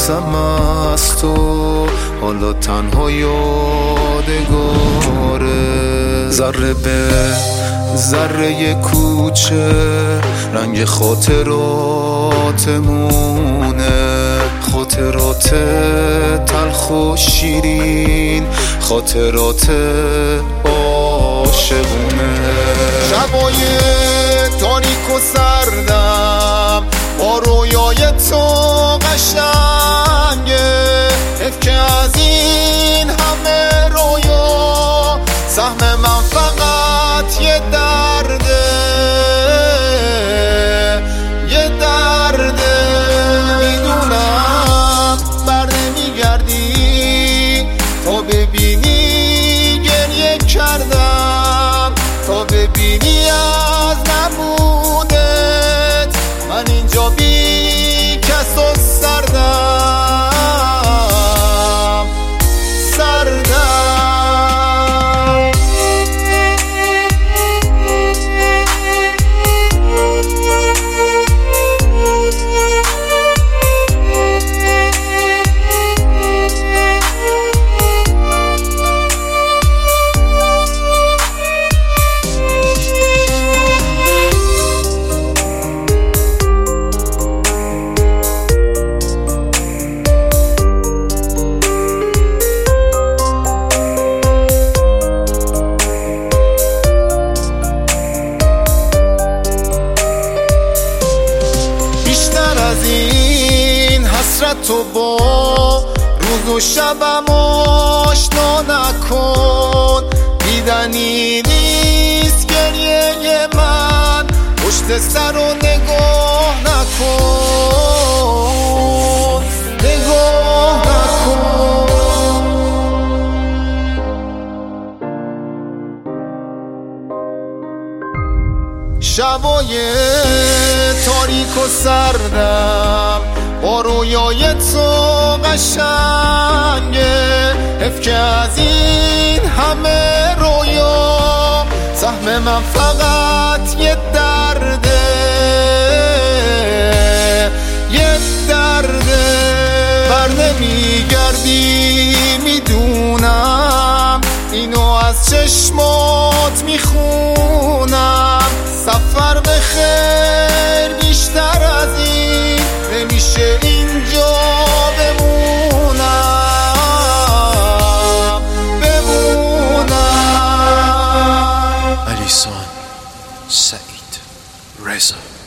حواسم از تو حالا تنها یادگاره. ذره به ذره کوچه رنگ خاطراتمونه، خاطرات تلخ و شیرین، خاطرات عاشقونه. شبای تاریک و سردم با رویای تو قشنگه، حیف که از این همه رویا سهم من فقط یه درده، یه درده. میدونم بر نمیگردی تا ببینی گریه کردم، تا ببینی از نبودت من اینجا بی کس و سردم، سردم. از این حسرت تو با روز و شبم آشنا نکن، دیدنی نیست گریه من، پشت سر و نگاه نکن، نگاه نکن. شبای تاریک و سردم با رویای تو قشنگه، حیف که از این همه رویا سهم من فقط یه درده، یه درده. بر نمیگردی میدونم، اینو از چشمات میخونم. سفر به خیر، بیشتر از این نمیشه اینجا بمونم، بمونم. علی سان، سعید رضا.